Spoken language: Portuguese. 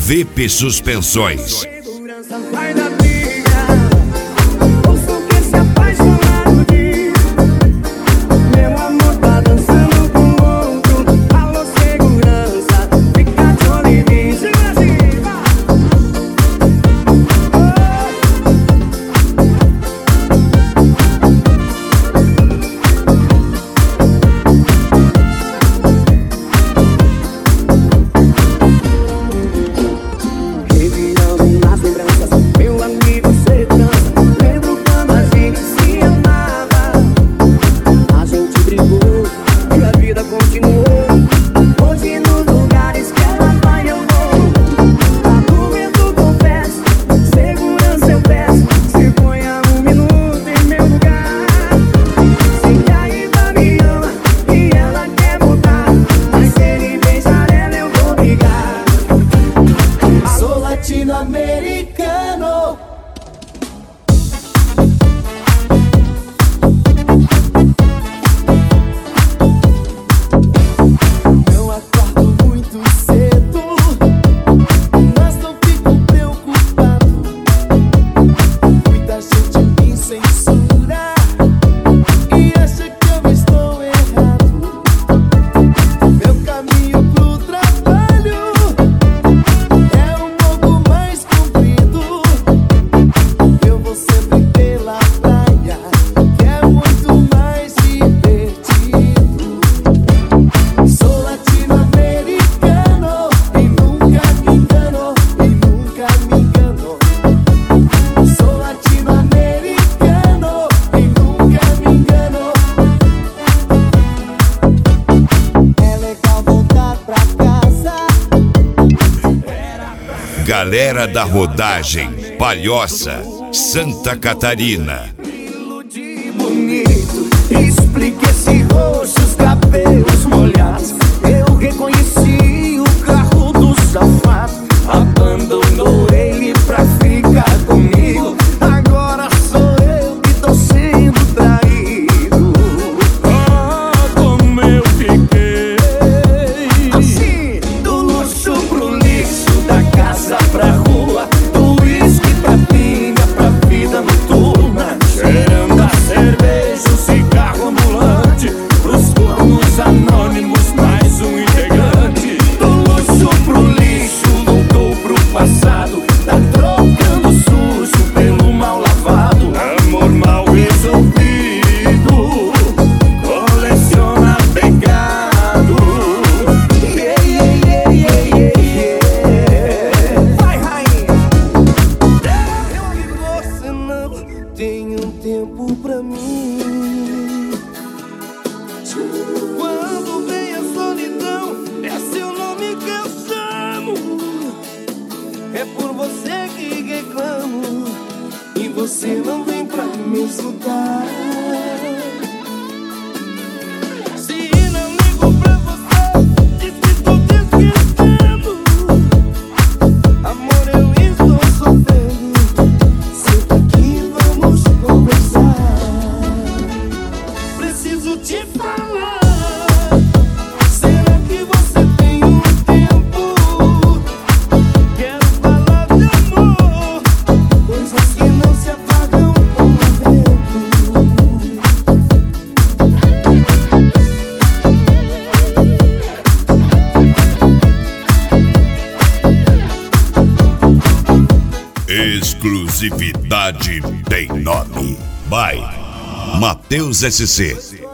VP Suspensões. Latino-americano. Eu acordo muito cedo, mas não fico preocupado. Muita gente me censura e acha que eu estou errado. Meu caminho pro trabalho é um pouco mais comprido. Eu vou sempre pela praia, que é muito mais divertido. Sou latino-americano e nunca me engano, e nunca me engano. Sou latino-americano e nunca me engano. É legal voltar pra casa. Galera da Rodagem, Palhoça, Santa Catarina. De bonito, explique esse rosto, os cabelos molhados. Eu reconheci o carro do safado. Abandonou ele pra ficar comigo. Agora sou eu que tô sendo traído. Ah, como eu fiquei assim, do luxo pro lixo, da casa pra rua, do uísque pra pinga, pra vida noturna. Cheirando a cerveja, o cigarro ambulante, os cornos anônimos, mais um integrante. Do luxo pro lixo, voltou pro passado. Tá trocando sujo pelo mal lavado. Amor mal resolvido, coleciona pecado. Yeah, yeah, yeah, yeah, yeah. Vai, rainha. Você não tem um tempo pra mim. Quando vem a solidão, é seu nome que eu chamo. É por você que reclamo, e você não vem pra me escutar. Se não ligo pra você, diz que tô te esquecendo. Amor, eu estou sofrendo. Senta aqui, vamos conversar. Preciso te falar. Será que você tem um tempo? Quero falar de amor, coisas que não se apagam com o vento. Exclusividade tem nome. By Matheus SC.